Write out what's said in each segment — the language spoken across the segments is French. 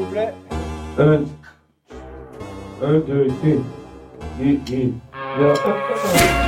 vous plaît. 1, 2, 3.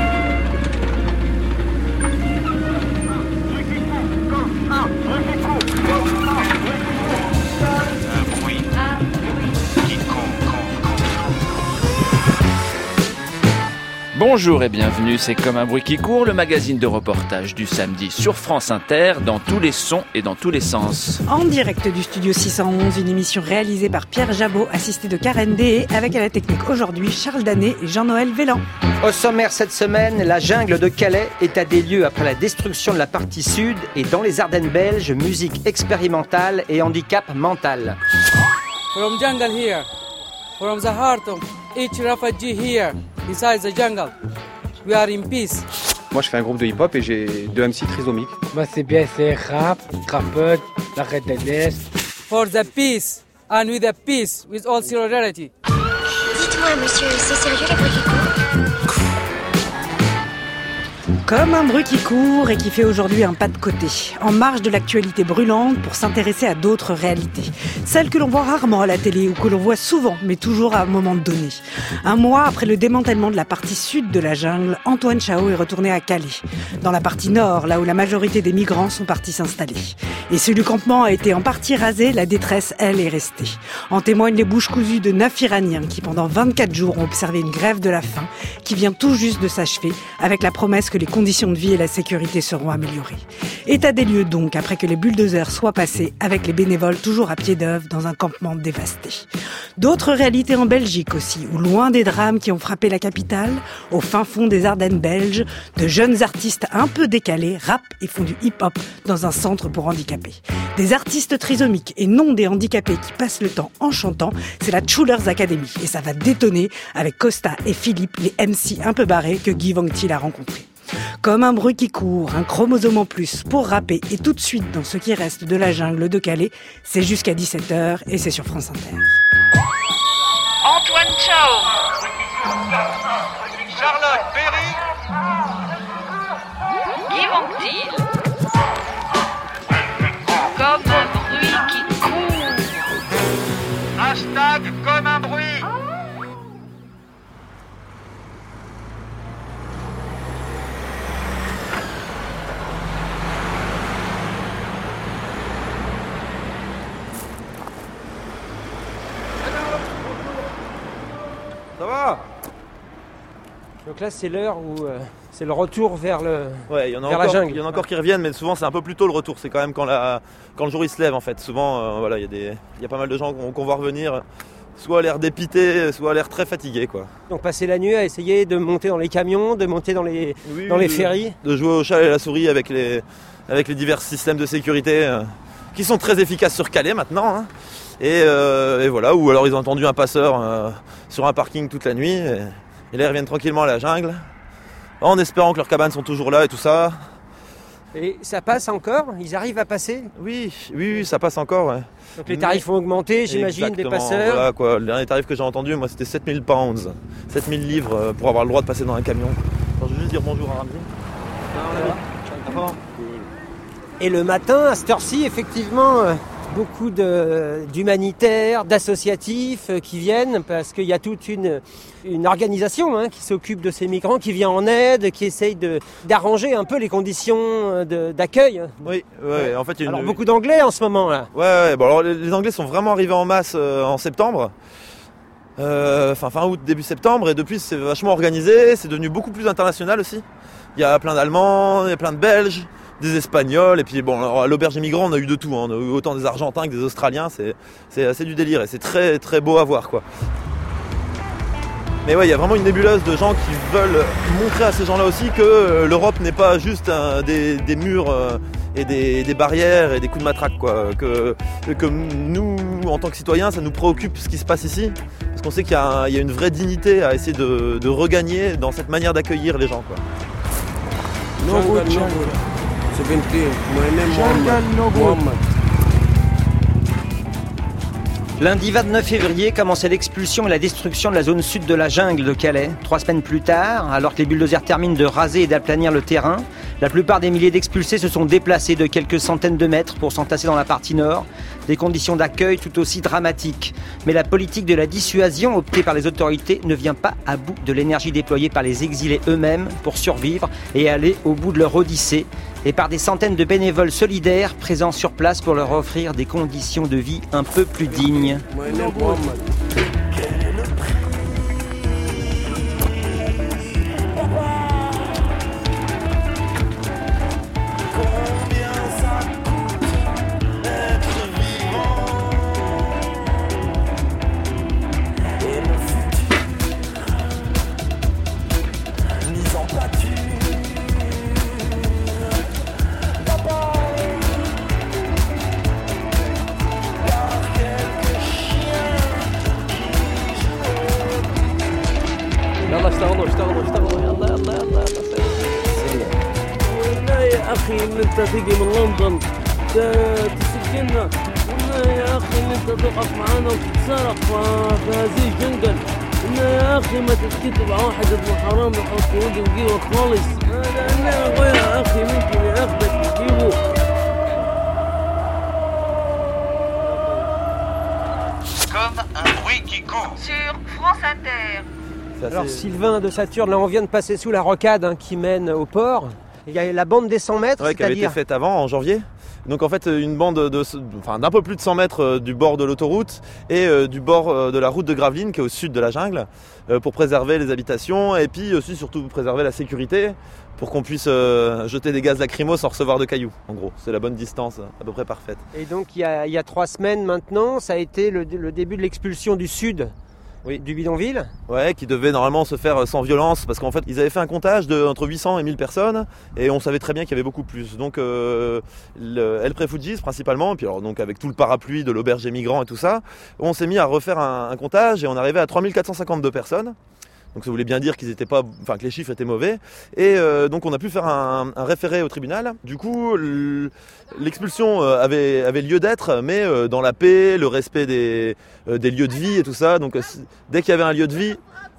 Bonjour et bienvenue, c'est Comme un bruit qui court, le magazine de reportage du samedi sur France Inter, dans tous les sons et dans tous les sens. En direct du studio 611, une émission réalisée par Pierre Jabot, assisté de Karen Dehé, avec à la technique aujourd'hui Charles Danet et Jean-Noël Vélan. Au sommaire cette semaine, la jungle de Calais est à des lieux après la destruction de la partie sud et dans les Ardennes belges, musique expérimentale et handicap mental. From jungle here, from the heart of each refugee here, besides the jungle, we are in peace. Moi je fais un groupe de hip-hop et j'ai 2 MC trisomiques. Moi c'est bien, c'est rap, trapeute, la Red de l'Est. For the peace, and with the peace, with all solidarity. Dites-moi monsieur, c'est sérieux les bruits qui courent ? Comme un bruit qui court et qui fait aujourd'hui un pas de côté, en marge de l'actualité brûlante pour s'intéresser à d'autres réalités. Celles que l'on voit rarement à la télé ou que l'on voit souvent, mais toujours à un moment donné. Un mois après le démantèlement de la partie sud de la jungle, Antoine Chao est retourné à Calais. Dans la partie nord, là où la majorité des migrants sont partis s'installer. Et si le campement a été en partie rasé, la détresse, elle, est restée. En témoignent les bouches cousues de 9 Iraniens qui, pendant 24 jours, ont observé une grève de la faim qui vient tout juste de s'achever avec la promesse que les conditions de vie et la sécurité seront améliorées. État des lieux donc, après que les bulldozers soient passés, avec les bénévoles toujours à pied d'œuvre dans un campement dévasté. D'autres réalités en Belgique aussi, où loin des drames qui ont frappé la capitale, au fin fond des Ardennes belges, de jeunes artistes un peu décalés rappent et font du hip-hop dans un centre pour handicapés. Des artistes trisomiques et non des handicapés qui passent le temps en chantant, c'est la Schulers Academy. Et ça va détonner avec Costa et Philippe, les MC un peu barrés que Guy Vangtil a rencontrés. Comme un bruit qui court, un chromosome en plus pour rapper et tout de suite dans ce qui reste de la jungle de Calais, c'est jusqu'à 17h et c'est sur France Inter. Antoine Chao, Charlotte Berry, Guy Vangtil, comme un bruit qui court. Hashtag comme un bruit. Ça va ? Donc là, c'est l'heure où c'est le retour vers Ouais, il y en a la jungle. Il y en a encore qui reviennent, mais souvent c'est un peu plus tôt le retour. C'est quand même quand le jour il se lève en fait. Souvent, voilà, il y a pas mal de gens qu'on voit revenir, soit à l'air dépités, soit à l'air très fatigués, quoi. Donc passer la nuit à essayer de monter dans les camions, de monter dans les ferries. De jouer au chat et à la souris avec les divers systèmes de sécurité qui sont très efficaces sur Calais maintenant. Hein. Et voilà, ou alors ils ont entendu un passeur sur un parking toute la nuit et là ils reviennent tranquillement à la jungle en espérant que leurs cabanes sont toujours là et tout ça. Et ça passe encore ? Ils arrivent à passer ? Oui, ça passe encore, ouais. Donc les tarifs ont augmenté, j'imagine, des passeurs. Voilà, quoi. Le dernier tarif que j'ai entendu, moi, c'était 7000 pounds, 7000 livres pour avoir le droit de passer dans un camion. Alors, je vais juste dire bonjour à Ramzi. Et le matin, à cette heure-ci, effectivement, beaucoup d'humanitaires, d'associatifs qui viennent parce qu'il y a toute une organisation qui s'occupe de ces migrants, qui vient en aide, qui essaye d'arranger un peu les conditions d'accueil. Oui, ouais. En fait, alors beaucoup d'anglais en ce moment là. Ouais. Bon, alors les anglais sont vraiment arrivés en masse en septembre. Fin août, début septembre, et depuis c'est vachement organisé, c'est devenu beaucoup plus international aussi. Il y a plein d'Allemands, il y a plein de Belges, des Espagnols, et puis bon, alors, à l'auberge des migrants on a eu de tout, hein. On a eu autant des Argentins que des Australiens, c'est assez du délire et c'est très très beau à voir, quoi. Mais ouais, il y a vraiment une nébuleuse de gens qui veulent montrer à ces gens-là aussi que l'Europe n'est pas juste des murs et des barrières et des coups de matraque, quoi. Que nous, en tant que citoyens, ça nous préoccupe ce qui se passe ici, parce qu'on sait qu'il y a une vraie dignité à essayer de regagner dans cette manière d'accueillir les gens, quoi. Lundi 29 février commençait l'expulsion et la destruction de la zone sud de la jungle de Calais. 3 semaines plus tard, alors que les bulldozers terminent de raser et d'aplanir le terrain, La plupart des milliers d'expulsés se sont déplacés de quelques centaines de mètres pour s'entasser dans la partie nord. Des conditions d'accueil tout aussi dramatiques. Mais la politique de la dissuasion optée par les autorités ne vient pas à bout de l'énergie déployée par les exilés eux-mêmes pour survivre et aller au bout de leur odyssée, et par des centaines de bénévoles solidaires présents sur place pour leur offrir des conditions de vie un peu plus dignes. أخي إن أنت تيجي من لندن تسجلنا قلنا يا أخي إن أنت تقف معانا وتتسرق في هذه الجنجل قلنا يا أخي ما تتكتب على واحد ابن حرام يحط يدي ويجيبك خالص لأن يا أخي ممكن ياخدك يجيبه. Comme un bruit qui court. Sur France Inter. Alors Sylvain de Saturne, là on vient de passer sous la rocade qui mène au port. Il y a la bande des 100 mètres, qui avait été faite avant, en janvier. Donc en fait une bande d'un peu plus de 100 mètres du bord de l'autoroute et du bord de la route de Gravelines qui est au sud de la jungle pour préserver les habitations et puis aussi surtout préserver la sécurité pour qu'on puisse jeter des gaz lacrymaux sans recevoir de cailloux. En gros, c'est la bonne distance à peu près parfaite. Et donc il y a 3 semaines maintenant, ça a été le début de l'expulsion du sud. Oui. Du bidonville. Ouais, qui devait normalement se faire sans violence parce qu'en fait ils avaient fait un comptage entre 800 et 1000 personnes et on savait très bien qu'il y avait beaucoup plus. Donc El Prefugis principalement, et puis alors donc avec tout le parapluie de l'auberge des migrants et tout ça, on s'est mis à refaire un comptage et on arrivait à 3452 personnes. Donc ça voulait bien dire que les chiffres étaient mauvais. Et donc on a pu faire un référé au tribunal. Du coup, l'expulsion avait lieu d'être, mais dans la paix, le respect des lieux de vie et tout ça. Donc dès qu'il y avait un lieu de vie,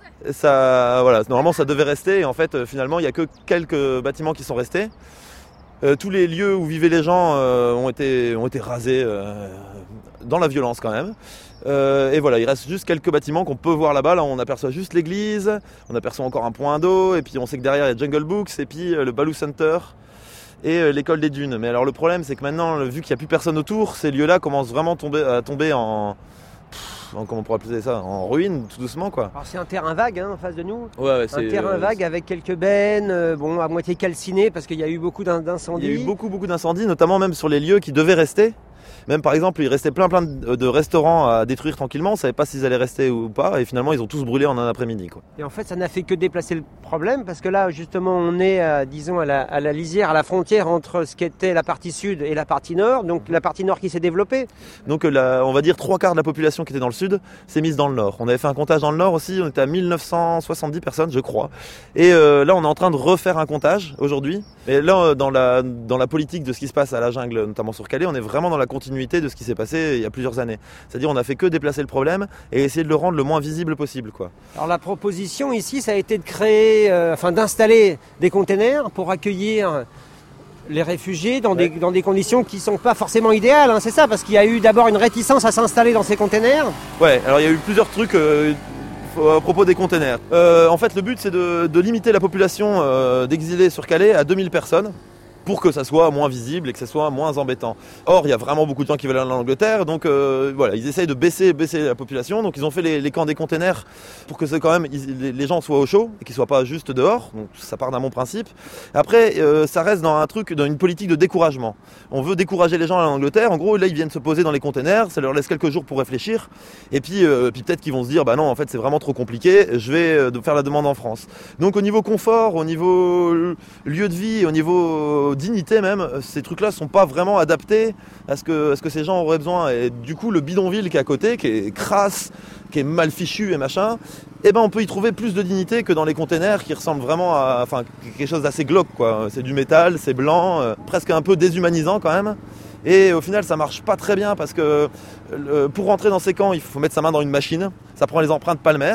normalement ça devait rester. Et en fait, finalement, il n'y a que quelques bâtiments qui sont restés. Tous les lieux où vivaient les gens ont été rasés dans la violence quand même. Et voilà, il reste juste quelques bâtiments qu'on peut voir là-bas. Là, on aperçoit juste l'église, on aperçoit encore un point d'eau, et puis on sait que derrière il y a Jungle Books, et puis le Baloo Center et l'école des dunes. Mais alors le problème, c'est que maintenant, vu qu'il n'y a plus personne autour, ces lieux-là commencent vraiment à tomber en comment on pourrait appeler ça, en ruine, tout doucement quoi. Alors c'est un terrain vague en face de nous. Ouais, c'est un terrain vague avec quelques bennes, à moitié calcinées parce qu'il y a eu beaucoup d'incendies. Il y a eu beaucoup d'incendies, notamment même sur les lieux qui devaient rester. Même par exemple, il restait plein de restaurants à détruire tranquillement, on ne savait pas s'ils allaient rester ou pas, et finalement ils ont tous brûlé en un après-midi, quoi. Et en fait, ça n'a fait que déplacer le problème, parce que là, justement, on est, à la lisière, à la frontière entre ce qu'était la partie sud et la partie nord, donc la partie nord qui s'est développée. Donc on va dire 3/4 de la population qui était dans le sud s'est mise dans le nord. On avait fait un comptage dans le nord aussi, on était à 1970 personnes, je crois. Et là, on est en train de refaire un comptage aujourd'hui. Et là, dans la politique de ce qui se passe à la jungle, notamment sur Calais, on est vraiment dans la continuité de ce qui s'est passé il y a plusieurs années. C'est-à-dire on a fait que déplacer le problème et essayer de le rendre le moins visible possible, quoi. Alors la proposition ici, ça a été de créer, d'installer des containers pour accueillir les réfugiés dans des conditions qui ne sont pas forcément idéales, hein, c'est ça, parce qu'il y a eu d'abord une réticence à s'installer dans ces containers. Ouais, alors il y a eu plusieurs trucs à propos des containers. En fait, le but c'est de limiter la population d'exilés sur Calais à 2000 personnes. Pour que ça soit moins visible et que ça soit moins embêtant. Or, il y a vraiment beaucoup de gens qui veulent aller en Angleterre, donc ils essayent de baisser la population. Donc ils ont fait les camps des containers pour que quand même les gens soient au chaud et qu'ils soient pas juste dehors. Donc ça part d'un bon principe. Après, ça reste dans une politique de découragement. On veut décourager les gens à l'Angleterre. En gros, là, ils viennent se poser dans les containers, ça leur laisse quelques jours pour réfléchir. Et puis peut-être qu'ils vont se dire, bah non, en fait, c'est vraiment trop compliqué. Je vais faire la demande en France. Donc au niveau confort, au niveau lieu de vie, au niveau dignité même, ces trucs-là sont pas vraiment adaptés à ce que ces gens auraient besoin. Et du coup, le bidonville qui est à côté, qui est crasse, qui est mal fichu et machin, on peut y trouver plus de dignité que dans les containers qui ressemblent vraiment à quelque chose d'assez glauque, quoi. C'est du métal, c'est blanc, presque un peu déshumanisant quand même. Et au final, ça marche pas très bien parce que pour rentrer dans ces camps, il faut mettre sa main dans une machine. Ça prend les empreintes palmaires.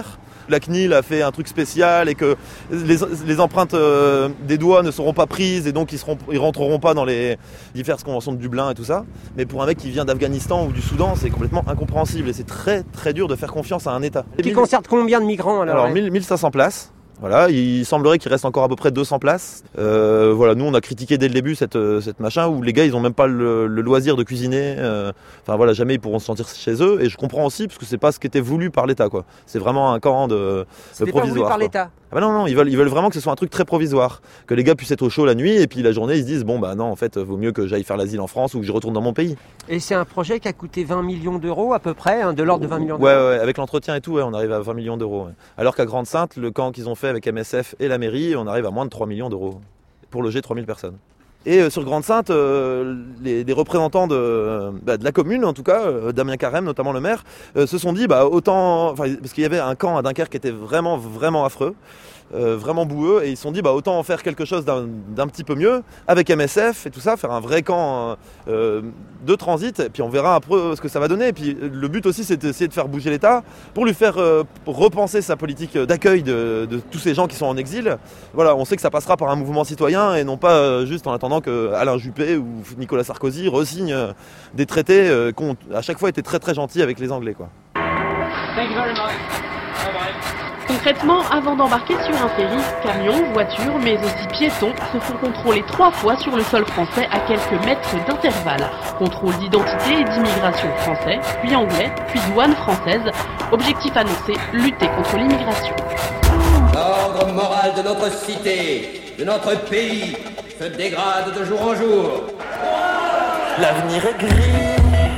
la CNIL a fait un truc spécial et que les empreintes des doigts ne seront pas prises et donc ils rentreront pas dans les diverses conventions de Dublin et tout ça. Mais pour un mec qui vient d'Afghanistan ou du Soudan, c'est complètement incompréhensible et c'est très très dur de faire confiance à un État. Qui concerne combien de migrants alors 1500 places. Voilà, il semblerait qu'il reste encore à peu près 200 places. Voilà, nous on a critiqué dès le début cette machin où les gars ils ont même pas le loisir de cuisiner. Enfin voilà, jamais ils pourront se sentir chez eux. Et je comprends aussi parce que c'est pas ce qui était voulu par l'État quoi. C'est vraiment un camp de C'était provisoire. pas voulu par l'État. Ah bah non, ils veulent vraiment que ce soit un truc très provisoire, que les gars puissent être au chaud la nuit et puis la journée ils se disent bon bah non en fait vaut mieux que j'aille faire l'asile en France ou que je retourne dans mon pays. Et c'est un projet qui a coûté 20 millions d'euros à peu près, de l'ordre de 20 millions d'euros. Ouais, avec l'entretien et tout, on arrive à 20 millions d'euros. Ouais. Alors qu'à Grande-Synthe, le camp qu'ils ont fait avec MSF et la mairie, on arrive à moins de 3 millions d'euros pour loger 3000 personnes. Et sur Grande-Synthe, les représentants de la commune, en tout cas, Damien Carême, notamment le maire, se sont dit autant, parce qu'il y avait un camp à Dunkerque qui était vraiment, vraiment affreux, vraiment boueux, et ils se sont dit autant en faire quelque chose d'un petit peu mieux, avec MSF et tout ça, faire un vrai camp de transit, et puis on verra un peu ce que ça va donner. Et puis le but aussi, c'est d'essayer de faire bouger l'État, pour lui faire repenser sa politique d'accueil de tous ces gens qui sont en exil. Voilà, on sait que ça passera par un mouvement citoyen, et non pas juste en attendant que Alain Juppé ou Nicolas Sarkozy re-signent des traités qui ont à chaque fois été très très gentils avec les Anglais quoi. Thank you very much. Bye bye. Concrètement, avant d'embarquer sur un ferry, camions, voitures, mais aussi piétons se font contrôler 3 fois sur le sol français à quelques mètres d'intervalle. Contrôle d'identité et d'immigration français, puis anglais, puis douane française. Objectif annoncé, lutter contre l'immigration. L'ordre moral de notre cité, de notre pays, se dégrade de jour en jour. L'avenir est gris.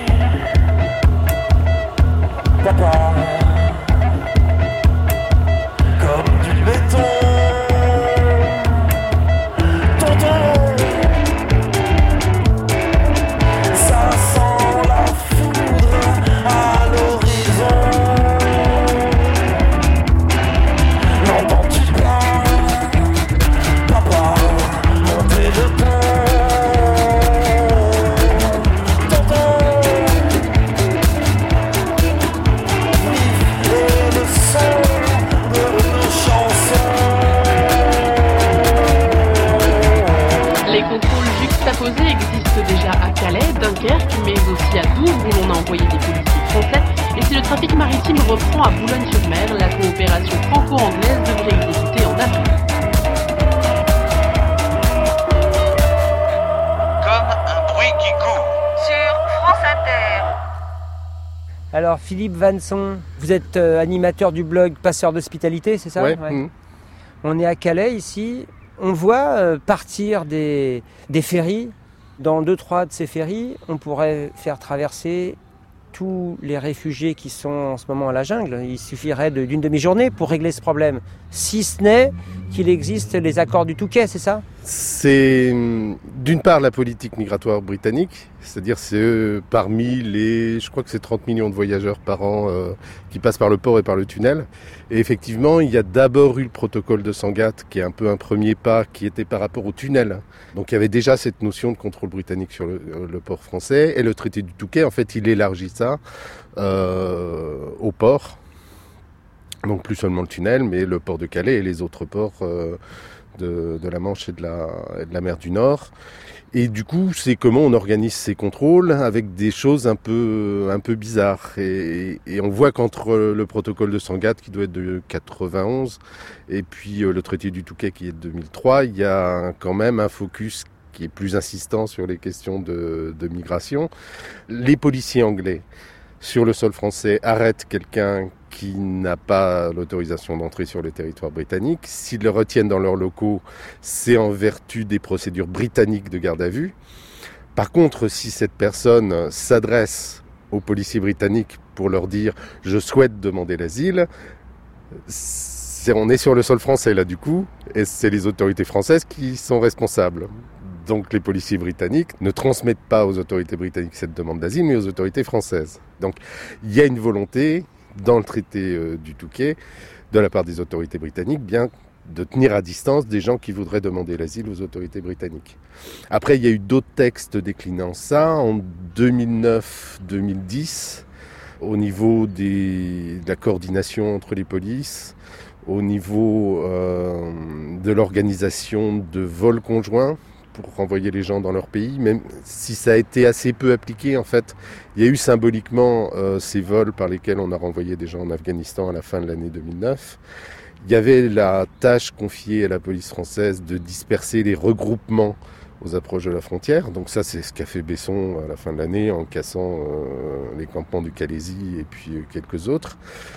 Papa. Comme du béton. Tonton. Ça sent la foudre à l'horizon. N'entends-tu pas, papa, monter le ton. Juxtaposés existent déjà à Calais, Dunkerque, mais aussi à Douvres où l'on a envoyé des policiers français. Et si le trafic maritime reprend à Boulogne-sur-Mer, la coopération franco-anglaise devrait y débuter en avril. Comme un bruit qui court. Sur France Inter. Alors Philippe Vanson, vous êtes animateur du blog Passeurs d'Hospitalité, c'est ça? Ouais. On est à Calais ici. On voit partir des ferries. Dans 2-3 de ces ferries, on pourrait faire traverser tous les réfugiés qui sont en ce moment à la jungle. Il suffirait d'une demi-journée pour régler ce problème. Si ce n'est qu'il existe les accords du Touquet, c'est ça? C'est d'une part la politique migratoire britannique, c'est-à-dire c'est parmi les, je crois que c'est 30 millions de voyageurs par an qui passent par le port et par le tunnel. Et effectivement, il y a d'abord eu le protocole de Sangatte qui est un peu un premier pas qui était par rapport au tunnel. Donc il y avait déjà cette notion de contrôle britannique sur le port français et le traité du Touquet, en fait, il élargit ça au port. Donc plus seulement le tunnel, mais le port de Calais et les autres ports de la Manche et de la mer du Nord. Et du coup, c'est comment on organise ces contrôles avec des choses un peu bizarres. Et on voit qu'entre le protocole de Sangatte, qui doit être de 91, et puis le traité du Touquet, qui est de 2003, il y a quand même un focus qui est plus insistant sur les questions de migration. Les policiers anglais, sur le sol français, arrêtent quelqu'un qui n'a pas l'autorisation d'entrer sur le territoire britannique. S'ils le retiennent dans leurs locaux, c'est en vertu des procédures britanniques de garde à vue. Par contre, si cette personne s'adresse aux policiers britanniques pour leur dire « je souhaite demander l'asile », on est sur le sol français là du coup, et c'est les autorités françaises qui sont responsables. Donc les policiers britanniques ne transmettent pas aux autorités britanniques cette demande d'asile, mais aux autorités françaises. Donc il y a une volonté dans le traité du Touquet, de la part des autorités britanniques, bien de tenir à distance des gens qui voudraient demander l'asile aux autorités britanniques. Après, il y a eu d'autres textes déclinant ça. En 2009-2010, au niveau de la coordination entre les polices, au niveau de l'organisation de vols conjoints pour renvoyer les gens dans leur pays, même si ça a été assez peu appliqué en fait. Il y a eu symboliquement ces vols par lesquels on a renvoyé des gens en Afghanistan à la fin de l'année 2009. Il y avait la tâche confiée à la police française de disperser les regroupements aux approches de la frontière. Donc ça, c'est ce qu'a fait Besson à la fin de l'année en cassant les campements du Calaisis et puis quelques autres.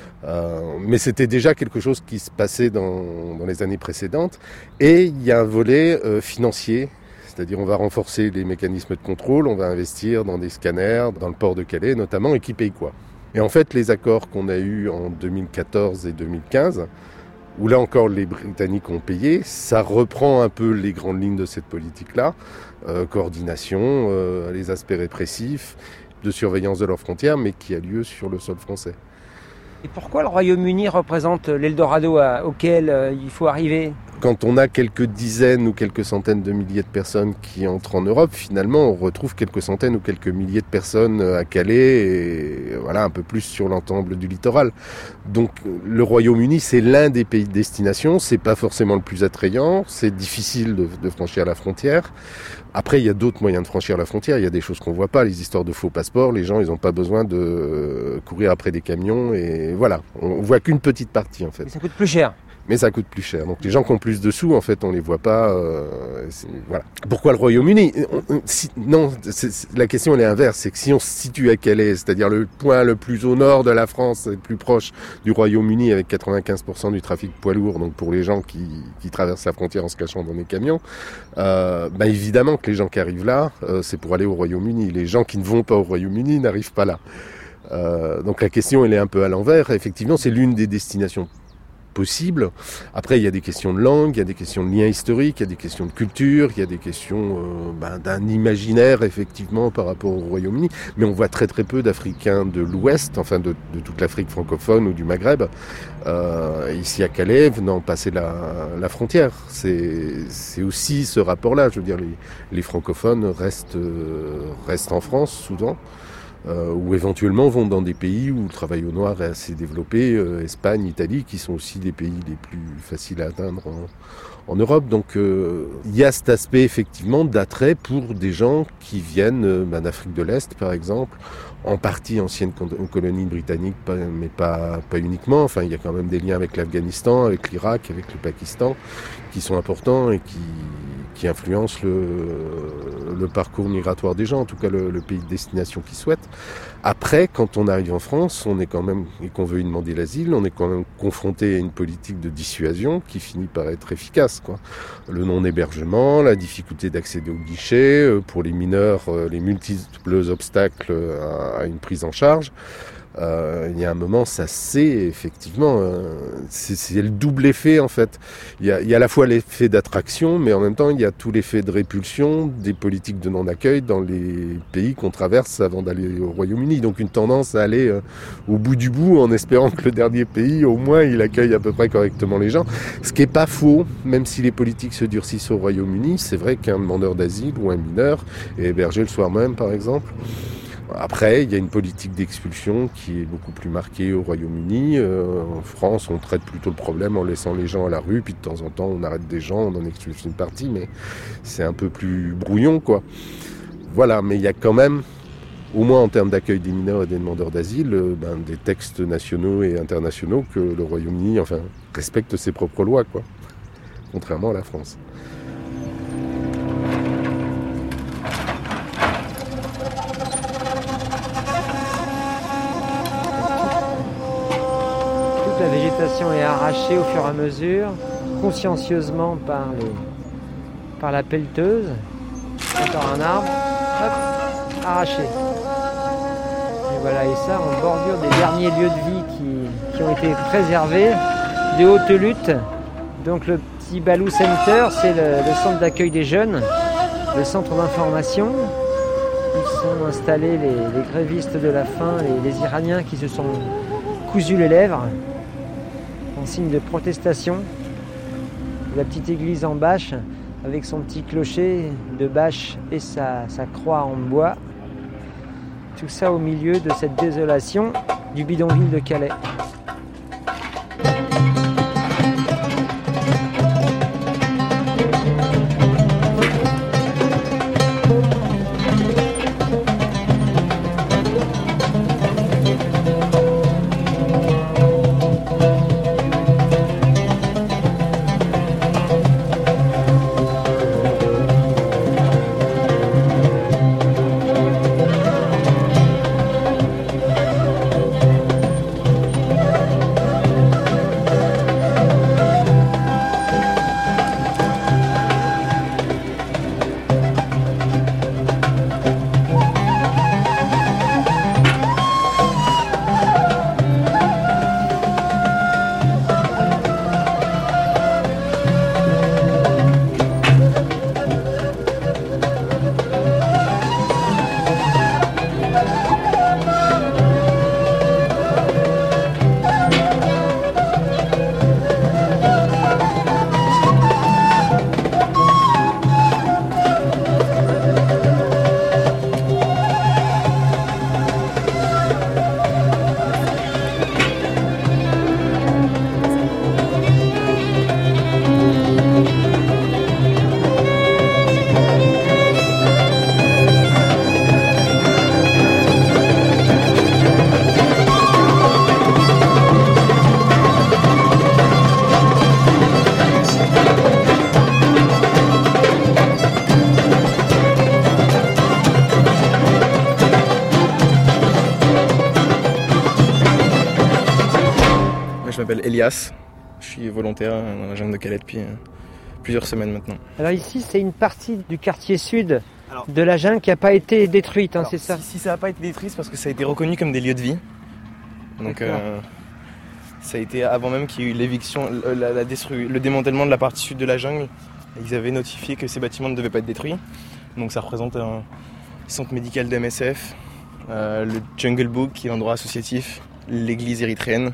Mais c'était déjà quelque chose qui se passait dans les années précédentes. Et il y a un volet financier, c'est-à-dire on va renforcer les mécanismes de contrôle, on va investir dans des scanners, dans le port de Calais notamment, et qui paye quoi ? Et en fait, les accords qu'on a eus en 2014 et 2015, où là encore les Britanniques ont payé, ça reprend un peu les grandes lignes de cette politique-là, coordination, les aspects répressifs, de surveillance de leurs frontières, mais qui a lieu sur le sol français. Et pourquoi le Royaume-Uni représente l'Eldorado auquel il faut arriver ? Quand on a quelques dizaines ou quelques centaines de milliers de personnes qui entrent en Europe, finalement, on retrouve quelques centaines ou quelques milliers de personnes à Calais et voilà, un peu plus sur l'ensemble du littoral. Donc, le Royaume-Uni, c'est l'un des pays de destination. C'est pas forcément le plus attrayant. C'est difficile de franchir la frontière. Après, il y a d'autres moyens de franchir la frontière. Il y a des choses qu'on voit pas, les histoires de faux passeports. Les gens, ils n'ont pas besoin de courir après des camions et voilà. On voit qu'une petite partie, en fait. Mais ça coûte plus cher. Mais ça coûte plus cher. Donc les gens qui ont plus de sous, en fait, on les voit pas. Voilà. Pourquoi le Royaume-Uni ? Non, la question elle est inverse. C'est que si on se situe à Calais, c'est-à-dire le point le plus au nord de la France, le plus proche du Royaume-Uni, avec 95% du trafic poids lourd, donc pour les gens qui traversent la frontière en se cachant dans des camions, évidemment que les gens qui arrivent là, c'est pour aller au Royaume-Uni. Les gens qui ne vont pas au Royaume-Uni n'arrivent pas là. Donc la question elle est un peu à l'envers. Effectivement, c'est l'une des destinations possible. Après, il y a des questions de langue, il y a des questions de liens historiques, il y a des questions de culture, il y a des questions d'un imaginaire, effectivement, par rapport au Royaume-Uni. Mais on voit très très peu d'Africains de l'Ouest, enfin de toute l'Afrique francophone ou du Maghreb, ici à Calais, venant passer la frontière. C'est aussi ce rapport-là. Je veux dire, les francophones restent en France, souvent. Ou éventuellement vont dans des pays où le travail au noir est assez développé, Espagne, Italie, qui sont aussi des pays les plus faciles à atteindre en Europe. Donc il y a cet aspect effectivement d'attrait pour des gens qui viennent d'Afrique de l'Est, par exemple, en partie ancienne colonie britannique, mais pas uniquement. Enfin, il y a quand même des liens avec l'Afghanistan, avec l'Irak, avec le Pakistan, qui sont importants et qui influencent le parcours migratoire des gens, en tout cas le pays de destination qu'ils souhaitent. Après, quand on arrive en France, on est quand même, et qu'on veut y demander l'asile, on est quand même confronté à une politique de dissuasion qui finit par être efficace, quoi. Le non-hébergement, la difficulté d'accéder au guichet, pour les mineurs, les multiples obstacles à une prise en charge. Il y a un moment, ça c'est effectivement, c'est le double effet en fait. Il y a à la fois l'effet d'attraction, mais en même temps il y a tout l'effet de répulsion des politiques de non-accueil dans les pays qu'on traverse avant d'aller au Royaume-Uni. Donc une tendance à aller au bout du bout en espérant que le dernier pays, au moins, il accueille à peu près correctement les gens. Ce qui n'est pas faux, même si les politiques se durcissent au Royaume-Uni, c'est vrai qu'un demandeur d'asile ou un mineur est hébergé le soir même par exemple. Après, il y a une politique d'expulsion qui est beaucoup plus marquée au Royaume-Uni. En France, on traite plutôt le problème en laissant les gens à la rue, puis de temps en temps, on arrête des gens, on en expulse une partie, mais c'est un peu plus brouillon, quoi. Voilà, mais il y a quand même, au moins en termes d'accueil des mineurs et des demandeurs d'asile, des textes nationaux et internationaux que le Royaume-Uni, respecte ses propres lois, quoi, contrairement à la France. La végétation est arrachée au fur et à mesure, consciencieusement par la pelleteuse. Encore un arbre, hop, arraché. Et voilà, et ça en bordure des derniers lieux de vie qui ont été préservés, de haute lutte. Donc le petit Balou Center, c'est le centre d'accueil des jeunes, le centre d'information. Ils sont installés les grévistes de la faim, les Iraniens qui se sont cousus les lèvres en signe de protestation. La petite église en bâche avec son petit clocher de bâche et sa croix en bois. Tout ça au milieu de cette désolation du bidonville de Calais. Je m'appelle Elias, je suis volontaire dans la jungle de Calais depuis plusieurs semaines maintenant. Alors ici, c'est une partie du quartier sud de la jungle qui n'a pas été détruite, c'est ça? Si ça n'a pas été détruit, c'est parce que ça a été reconnu comme des lieux de vie. Donc ça a été avant même qu'il y ait eu l'éviction, le démantèlement de la partie sud de la jungle. Ils avaient notifié que ces bâtiments ne devaient pas être détruits. Donc ça représente un centre médical de MSF, le Jungle Book qui est l'endroit associatif, l'église érythréenne,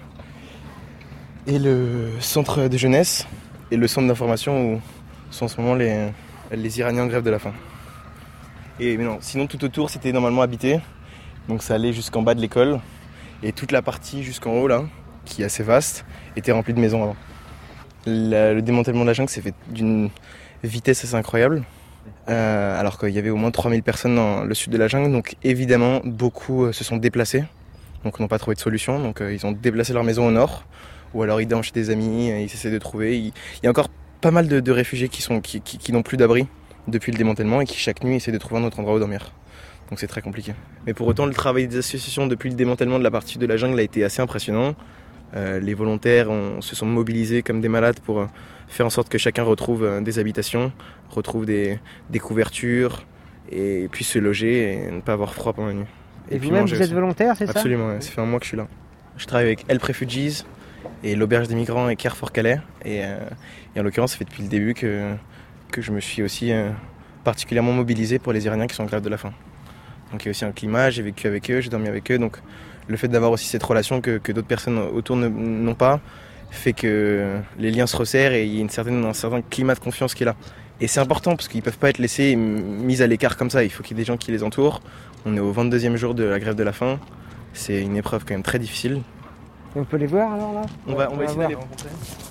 et le centre de jeunesse et le centre d'information où sont en ce moment les Iraniens en grève de la faim. Et mais non, sinon tout autour c'était normalement habité, donc ça allait jusqu'en bas de l'école et toute la partie jusqu'en haut là, qui est assez vaste, était remplie de maisons avant. Le démantèlement de la jungle s'est fait d'une vitesse assez incroyable, alors qu'il y avait au moins 3000 personnes dans le sud de la jungle, donc évidemment beaucoup se sont déplacés, donc n'ont pas trouvé de solution, donc ils ont déplacé leur maison au nord, ou alors ils dorment chez des amis, ils essaient de trouver. Il y a encore pas mal de réfugiés qui n'ont plus d'abri depuis le démantèlement et qui chaque nuit essaient de trouver un autre endroit où dormir. Donc c'est très compliqué. Mais pour autant, le travail des associations depuis le démantèlement de la partie de la jungle a été assez impressionnant. Les volontaires se sont mobilisés comme des malades pour faire en sorte que chacun retrouve des habitations, retrouve des couvertures et puisse se loger et ne pas avoir froid pendant la nuit. Et vous-même, vous êtes volontaire, c'est ça? Absolument, ouais. Ça fait un mois que je suis là. Je travaille avec Help Refugees et l'auberge des migrants et Care for Calais. Et en l'occurrence, ça fait depuis le début que je me suis aussi particulièrement mobilisé pour les Iraniens qui sont en grève de la faim. Donc il y a aussi un climat, j'ai vécu avec eux, j'ai dormi avec eux. Donc le fait d'avoir aussi cette relation que d'autres personnes autour n'ont pas fait que les liens se resserrent et il y a un certain climat de confiance qui est là. Et c'est important parce qu'ils ne peuvent pas être laissés mis à l'écart comme ça. Il faut qu'il y ait des gens qui les entourent. On est au 22e jour de la grève de la faim. C'est une épreuve quand même très difficile. Et on peut les voir alors là? On va essayer de les rencontrer.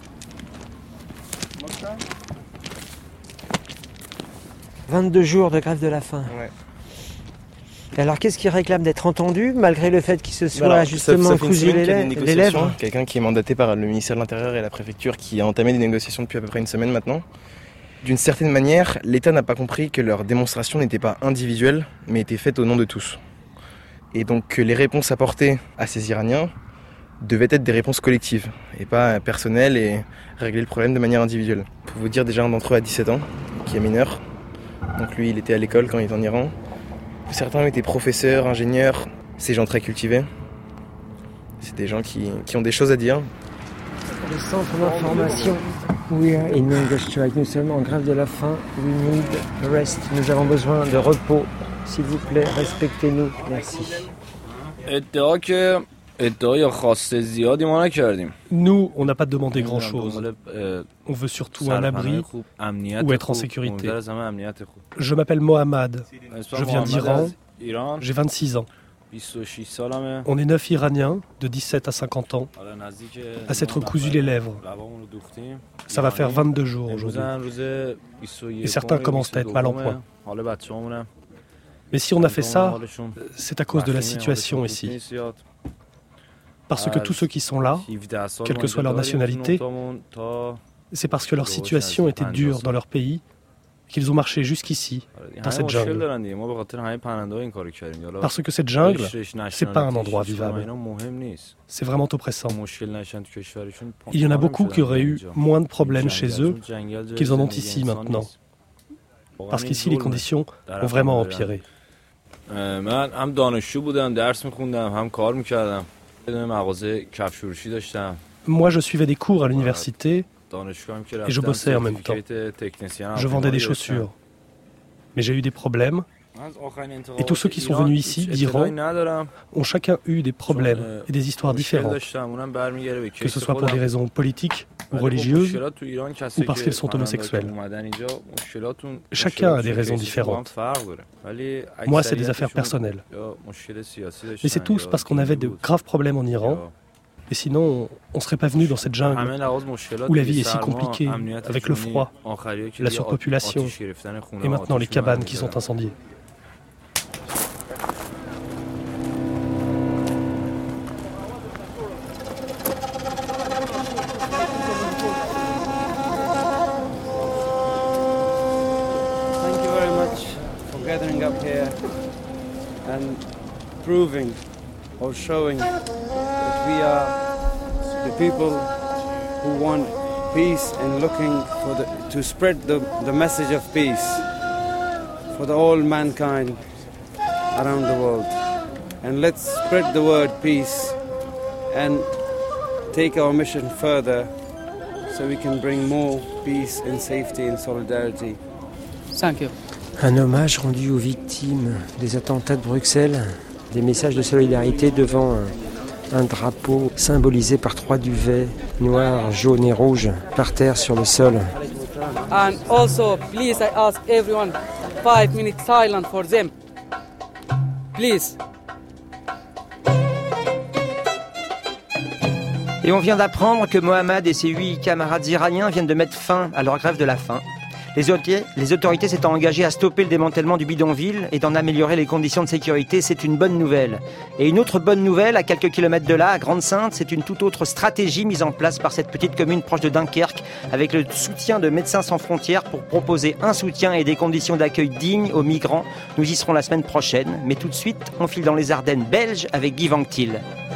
22 jours de grève de la faim. Ouais. Et alors qu'est-ce qu'ils réclament? D'être entendus malgré le fait qu'ils se soient justement cousus les lèvres? Quelqu'un qui est mandaté par le ministère de l'Intérieur et la préfecture qui a entamé des négociations depuis à peu près une semaine maintenant. D'une certaine manière, l'État n'a pas compris que leur démonstration n'était pas individuelle, mais était faite au nom de tous. Et donc que les réponses apportées à ces Iraniens devaient être des réponses collectives, et pas personnelles et régler le problème de manière individuelle. Pour vous dire, déjà un d'entre eux a 17 ans, qui est mineur. Donc lui, il était à l'école quand il est en Iran. Certains étaient professeurs, ingénieurs, c'est des gens très cultivés. C'est des gens qui ont des choses à dire. Le centre d'information We are in hunger strike. Nous sommes en grève de la faim. We need rest. Nous avons besoin de repos. S'il vous plaît, respectez-nous. Merci. Nous, on n'a pas demandé grand-chose. On veut surtout un abri ou être en sécurité. Je m'appelle Mohamed. Je viens d'Iran. J'ai 26 ans. On est 9 Iraniens de 17 à 50 ans à s'être cousus les lèvres. Ça va faire 22 jours aujourd'hui. Et certains commencent à être mal en point. Mais si on a fait ça, c'est à cause de la situation ici. Parce que tous ceux qui sont là, quelle que soit leur nationalité, c'est parce que leur situation était dure dans leur pays qu'ils ont marché jusqu'ici, dans cette jungle. Parce que cette jungle, c'est pas un endroit vivable. C'est vraiment oppressant. Il y en a beaucoup qui auraient eu moins de problèmes chez eux qu'ils en ont ici maintenant. Parce qu'ici, les conditions ont vraiment empiré. Moi, je suivais des cours à l'université et je bossais en même temps. Je vendais des chaussures. Mais j'ai eu des problèmes. Et tous ceux qui sont venus ici d'Iran ont chacun eu des problèmes et des histoires différentes. Que ce soit pour des raisons politiques ou religieuses ou parce qu'ils sont homosexuels. Chacun a des raisons différentes. Moi, c'est des affaires personnelles. Mais c'est tous parce qu'on avait de graves problèmes en Iran. Et sinon, on ne serait pas venu dans cette jungle où la vie est si compliquée, avec le froid, la surpopulation et maintenant les cabanes qui sont incendiées. Thank you very much for gathering up here and proving or showing that we are the people who want peace and looking for to spread the message of peace for all mankind around the world. And let's spread the word peace and take our mission further so we can bring more peace and safety and solidarity. Thank you. Un hommage rendu aux victimes des attentats de Bruxelles, des messages de solidarité devant un drapeau symbolisé par 3 duvets noirs, jaunes et rouges par terre sur le sol. And also, please, I ask everyone 5 minutes silence for them. Please. Et on vient d'apprendre que Mohamed et ses 8 camarades iraniens viennent de mettre fin à leur grève de la faim. Les autorités s'étant engagées à stopper le démantèlement du bidonville et d'en améliorer les conditions de sécurité, c'est une bonne nouvelle. Et une autre bonne nouvelle, à quelques kilomètres de là, à Grande-Synthe, c'est une toute autre stratégie mise en place par cette petite commune proche de Dunkerque, avec le soutien de Médecins sans frontières pour proposer un soutien et des conditions d'accueil dignes aux migrants. Nous y serons la semaine prochaine, mais tout de suite, on file dans les Ardennes belges avec Guy Vanctil.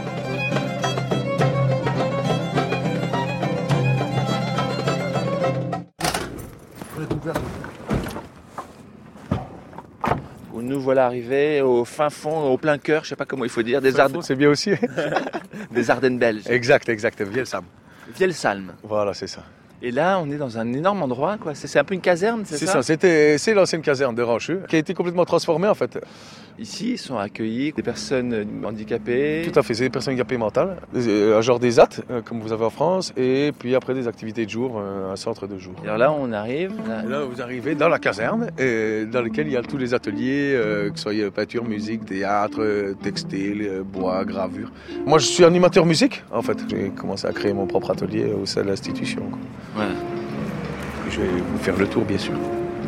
Nous voilà arrivés au fin fond, au plein cœur, je sais pas comment il faut dire, des Ardennes. C'est bien aussi. Des Ardennes belges. Exact, Vielsalm. Vielsalm. Voilà, c'est ça. Et là, on est dans un énorme endroit, quoi. C'est un peu une caserne, c'est ça? C'est l'ancienne caserne de Rancheux, qui a été complètement transformée en fait. Ici, ils sont accueillis des personnes handicapées. Tout à fait, c'est des personnes handicapées mentales, genre des AT, comme vous avez en France, et puis après des activités de jour, un centre de jour. Et alors là, on arrive. Là, vous arrivez dans la caserne, dans laquelle il y a tous les ateliers, que ce soit peinture, musique, théâtre, textile, bois, gravure. Moi, je suis animateur musique, en fait. J'ai commencé à créer mon propre atelier au sein de l'institution. Voilà. Je vais vous faire le tour, bien sûr.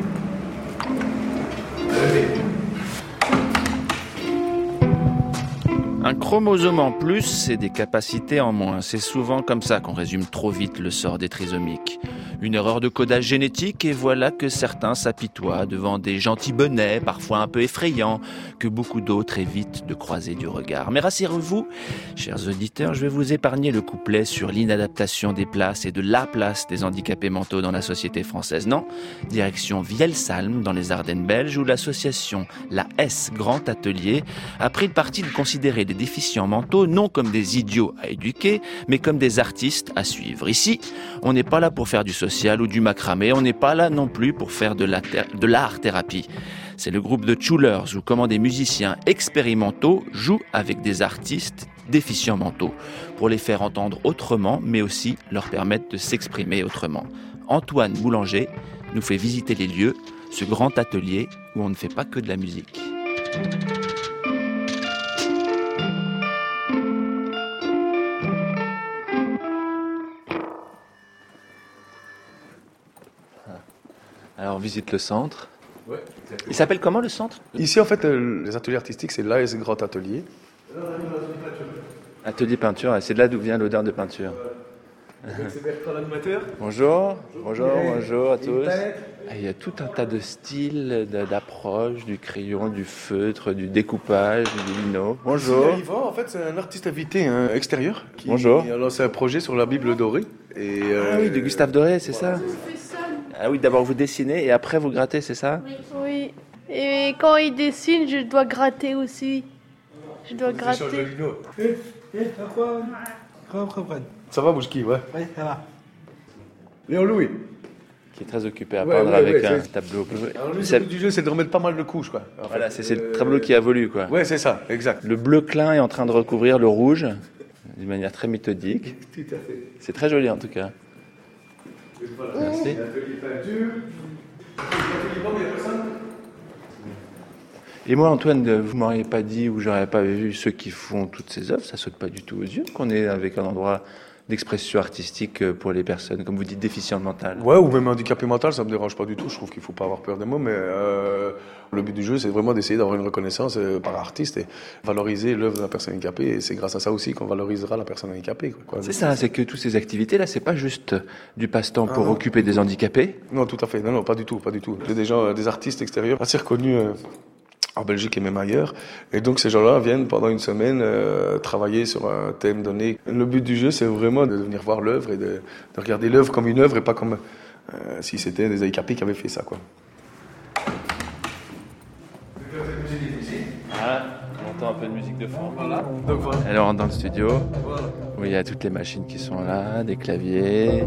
Un chromosome en plus, c'est des capacités en moins. C'est souvent comme ça qu'on résume trop vite le sort des trisomiques. Une erreur de codage génétique et voilà que certains s'apitoient devant des gentils bonnets, parfois un peu effrayants, que beaucoup d'autres évitent de croiser du regard. Mais rassurez-vous, chers auditeurs, je vais vous épargner le couplet sur l'inadaptation des places et de la place des handicapés mentaux dans la société française. Non, direction Vielsalm, dans les Ardennes belges, où l'association La S Grand Atelier a pris le parti de considérer les déficients mentaux non comme des idiots à éduquer, mais comme des artistes à suivre. Ici, on n'est pas là pour faire du social ou du macramé, on n'est pas là non plus pour faire de l'art-thérapie. C'est le groupe de Chulers où comment des musiciens expérimentaux jouent avec des artistes déficients mentaux pour les faire entendre autrement, mais aussi leur permettre de s'exprimer autrement. Antoine Boulanger nous fait visiter les lieux, ce grand atelier où on ne fait pas que de la musique. on visite le centre. Ouais, il s'appelle comment le centre? Ici, en fait, les ateliers artistiques, c'est l'AS Grand Atelier. Atelier peinture, c'est de là d'où vient l'odeur de peinture. C'est Bertrand l'animateur. Bonjour à tous. Il y a tout un tas de styles, d'approches, du crayon, du feutre, du découpage, du lino. Bonjour. Yvan, en fait, c'est un artiste invité extérieur. Bonjour. Qui a lancé un projet sur la Bible dorée. Et, Ah oui, de Gustave Doré, c'est ça? Ah oui, d'abord vous dessinez et après vous grattez, c'est ça? Oui. Et quand il dessine, je dois gratter aussi. Je dois gratter. Ça va, Bouchki, ouais. Oui, ça va. Léon Louis. Qui est très occupé à peindre avec un tableau. Alors lui, le but du jeu, c'est de remettre pas mal de couches, quoi. En voilà, fait. c'est le tableau qui évolue, quoi. Ouais, c'est ça, exact. Le bleu clin est en train de recouvrir le rouge d'une manière très méthodique. Tout à fait. C'est très joli en tout cas. Voilà. Merci. Et moi, Antoine, vous m'auriez pas dit ou j'aurais pas vu ceux qui font toutes ces œuvres, ça saute pas du tout aux yeux qu'on est avec un endroit d'expression artistique pour les personnes, comme vous dites, déficientes mentales. Ouais, ou même handicapé mental, ça me dérange pas du tout. Je trouve qu'il faut pas avoir peur des mots, mais le but du jeu, c'est vraiment d'essayer d'avoir une reconnaissance par artiste et valoriser l'œuvre de la personne handicapée. Et c'est grâce à ça aussi qu'on valorisera la personne handicapée. Quoi. C'est ça, c'est que toutes ces activités-là, c'est pas juste du passe-temps pour occuper des handicapés. Non, tout à fait. Non, pas du tout, pas du tout. Il y a des gens, des artistes extérieurs assez reconnus. En Belgique et même ailleurs. Et donc ces gens-là viennent pendant une semaine travailler sur un thème donné. Le but du jeu, c'est vraiment de venir voir l'œuvre et de regarder l'œuvre comme une œuvre et pas comme si c'était des handicapés qui avaient fait ça, quoi. Voilà, on entend un peu de musique de fond. Voilà. Donc voilà. Alors on rentre dans le studio, où il y a toutes les machines qui sont là, des claviers,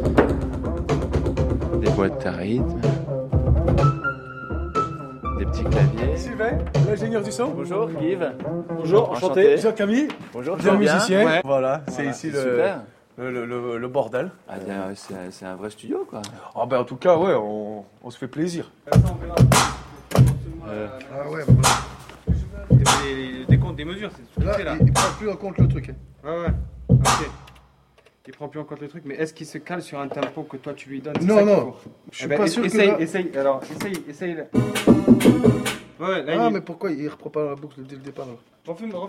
des boîtes à rythme. Des petits claviers. Sylvain, l'ingénieur du son. Bonjour, Yves. Bonjour, enchanté. Jean-Camille. Bonjour, bien musicien. Ouais. Voilà, c'est ici le bordel. Ah, c'est un vrai studio, quoi. Ah ben en tout cas, ouais, on se fait plaisir. Ah ouais, bah voilà. Les décomptes des mesures, c'est là, là. Il prend plus en compte le truc. Ouais, ok. Il prend plus en compte le truc, mais est-ce qu'il se cale sur un tempo que toi tu lui donnes? Non, je suis pas sûr essaye, que là... Essaye. Ouais, là, mais pourquoi il reprend pas la boucle dès le départ là? Refais-moi.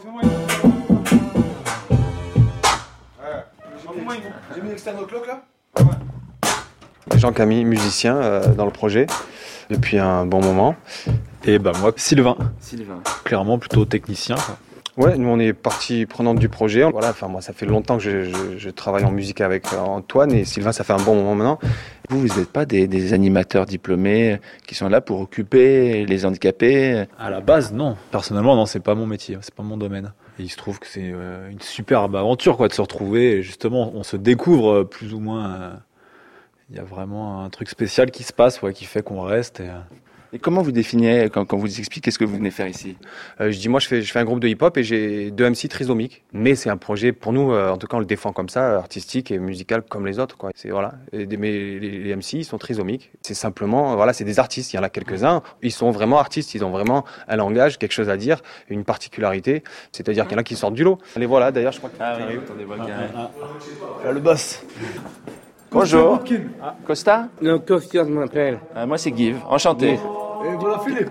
J'ai mis l'externe clock là? Jean-Camille, musicien dans le projet depuis un bon moment. Et moi, Sylvain. Clairement plutôt technicien, quoi. Ouais, nous on est partie prenante du projet. Voilà, moi ça fait longtemps que je travaille en musique avec Antoine et Sylvain, ça fait un bon moment maintenant. Vous n'êtes pas des animateurs diplômés qui sont là pour occuper les handicapés? À la base, non. Personnellement, non, c'est pas mon métier, c'est pas mon domaine. Et il se trouve que c'est une superbe aventure, quoi, de se retrouver. Et justement, on se découvre plus ou moins. Il y a vraiment un truc spécial qui se passe, qui fait qu'on reste. Et comment vous définiez, quand vous expliquez ce que vous venez faire ici? Je dis, moi je fais un groupe de hip-hop et j'ai 2 MC trisomiques. Mais c'est un projet, pour nous, en tout cas on le défend comme ça, artistique et musical comme les autres, quoi. Voilà. Mais les MC, ils sont trisomiques. C'est simplement, c'est des artistes, il y en a quelques-uns. Ils sont vraiment artistes, ils ont vraiment un langage, quelque chose à dire, une particularité. C'est-à-dire qu'il y en a qui sortent du lot. Allez, voilà, d'ailleurs, je crois que... Ah oui, attendez, Là, le boss. Bonjour. Costa? Non, Costa m'appelle. Moi c'est Give, enchanté. Et voilà Philippe.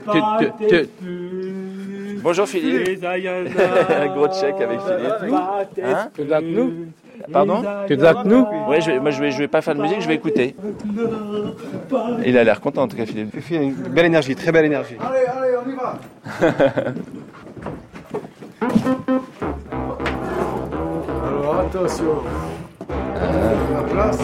Bonjour Philippe. Gros check avec Philippe. Hein? Tu es avec nous? Pardon? Tu es avec nous? Oui, je vais pas faire de musique, je vais écouter. Il a l'air content en tout cas Philippe. Une belle énergie, très belle énergie. Allez, on y va. Alors attention. La place.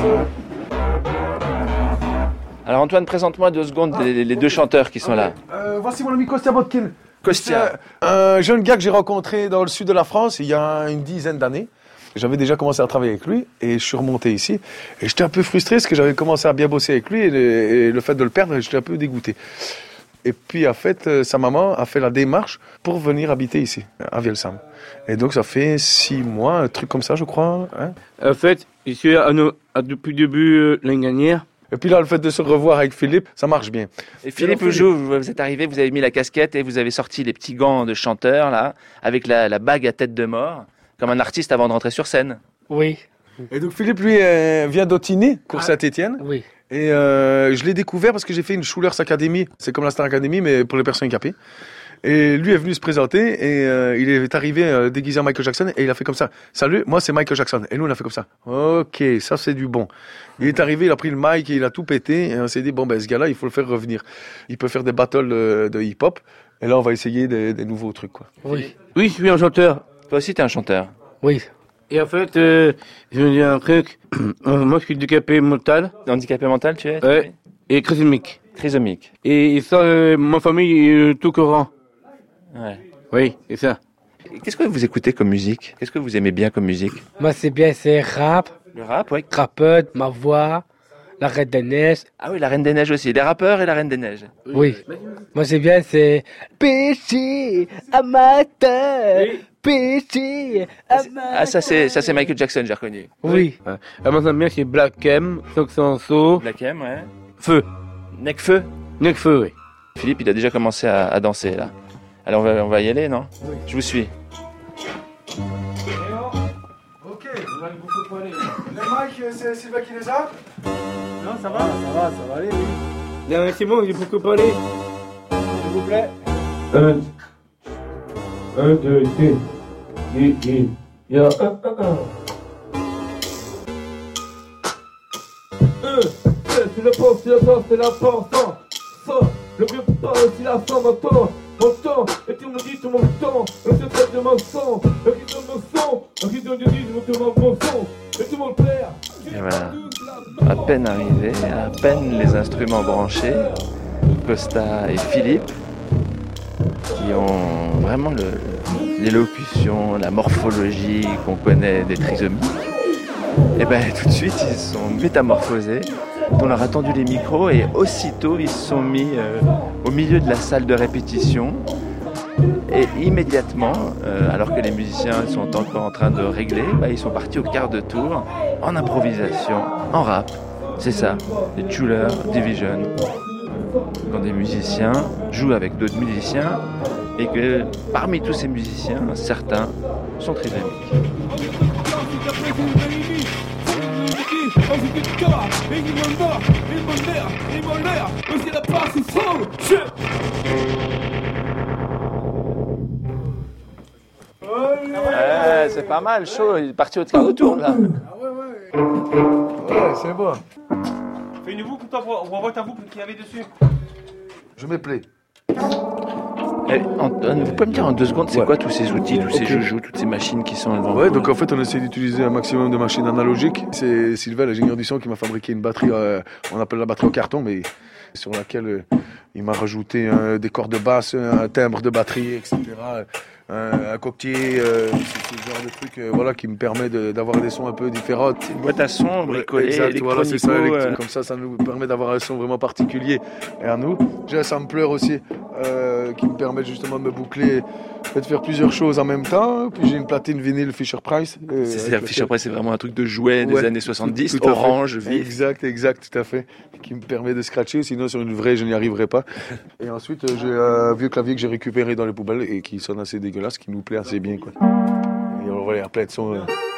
Alors Antoine, présente-moi 2 secondes les 2 chanteurs qui sont là. Voici mon ami Kostya Botkin. Kostya. Un jeune gars que j'ai rencontré dans le sud de la France il y a une dizaine d'années. J'avais déjà commencé à travailler avec lui et je suis remonté ici. Et j'étais un peu frustré parce que j'avais commencé à bien bosser avec lui et le fait de le perdre, j'étais un peu dégoûté. Et puis en fait, sa maman a fait la démarche pour venir habiter ici, à Vielsam. Et donc ça fait 6 mois, un truc comme ça je crois. Hein. En fait, ici, depuis le début l'année dernière. Et puis là, le fait de se revoir avec Philippe, ça marche bien. Et Philippe, le jour où vous êtes arrivé, vous avez mis la casquette et vous avez sorti les petits gants de chanteur, là, avec la bague à tête de mort, comme un artiste avant de rentrer sur scène. Oui. Et donc Philippe, lui, vient d'Ottigny, Cours Saint-Étienne. Oui. Et je l'ai découvert parce que j'ai fait une Schulers Academy. C'est comme la Star Academy, mais pour les personnes handicapées. Et lui est venu se présenter et il est arrivé déguisé en Michael Jackson et il a fait comme ça. Salut, moi c'est Michael Jackson. Et nous on a fait comme ça. Ok, ça c'est du bon. Il est arrivé, il a pris le mic et il a tout pété. Et on s'est dit, bon ben ce gars-là, il faut le faire revenir. Il peut faire des battles de hip-hop. Et là on va essayer des nouveaux trucs, quoi. Oui, je suis un chanteur. Toi aussi t'es un chanteur. Oui. Et en fait, je veux dire un truc. Moi je suis handicapé mental. Handicapé mental tu es? Ouais. Et trisomique. Trisomique. Et ça, ma famille est tout courant. Ouais. Oui, c'est ça. Qu'est-ce que vous écoutez comme musique? Qu'est-ce que vous aimez bien comme musique? Moi, c'est rap. Le rap, oui. Crapode, ma voix, la Reine des Neiges. Ah oui, la Reine des Neiges aussi. Les rappeurs et la Reine des Neiges. Oui. Moi, c'est péché amateur. Oui. Péché amateur. Ah, ça c'est Michael Jackson, j'ai reconnu. Oui. Moi, j'aime bien, c'est Black M, Soxanso. Black M, ouais. Feu. Necfeu. Necfeu, oui. Philippe, il a déjà commencé à danser, là. Alors, on va y aller, non? Oui. Je vous suis. Ok. Les mics, c'est Sylvain qui les a? Non, ça va aller, oui. Non, c'est bon, j'ai beaucoup parlé. S'il vous plaît. 1, 2, 3. Il y a 1. C'est la porte, c'est la porte, c'est la porte. Ça, le vieux pas, c'est la femme, attends. Mon temps, et tu me dis tout mon temps. Le secret de mon sang, le qui donne mon sang. Le qui donne du disque, je te montre mon son. Et tout mon père. Et voilà. À peine arrivé, à peine les instruments branchés, Costa et Philippe, qui ont vraiment l'élocution, la morphologie qu'on connaît des trisomiques, et ben tout de suite ils se sont métamorphosés. On leur a tendu les micros et aussitôt ils se sont mis au milieu de la salle de répétition et immédiatement, alors que les musiciens sont encore en train de régler, ils sont partis au quart de tour en improvisation, en rap. C'est ça, les Schuller Division. Quand des musiciens jouent avec d'autres musiciens et que parmi tous ces musiciens, certains sont trisomiques. C'est pas mal, chaud, il est parti au quart de tour là. Ouais, c'est bon. Fais une boucle, toi, on voit ta boucle qu'il y avait dessus. Je me plais. Antoine, vous pouvez me dire en 2 secondes, c'est quoi tous ces outils, tous ces joujoux, toutes ces machines qui sont devant vous? Ouais, donc en fait, on essaie d'utiliser un maximum de machines analogiques. C'est Sylvain, l'ingénieur du son, qui m'a fabriqué une batterie, on appelle la batterie en carton, mais sur laquelle il m'a rajouté des cordes de basse, un timbre de batterie, etc. Un coquetier, c'est ce genre de truc voilà, qui me permet d'avoir des sons un peu différents. C'est une boîte à son bricolée, exact, voilà, c'est ça, comme ça nous permet d'avoir un son vraiment particulier et à nous. J'ai un sampler aussi qui me permet justement de me boucler et de faire plusieurs choses en même temps. Puis j'ai une platine vinyle Fisher-Price. C'est Fisher-Price, c'est vraiment un truc de jouet des années 70, orange, vif. Exact, tout à fait, qui me permet de scratcher, sinon sur une vraie je n'y arriverai pas. Et ensuite j'ai un vieux clavier que j'ai récupéré dans les poubelles et qui sonne assez dégueulasse, qui nous plaît assez bien, quoi. Et on va aller à plein de sons.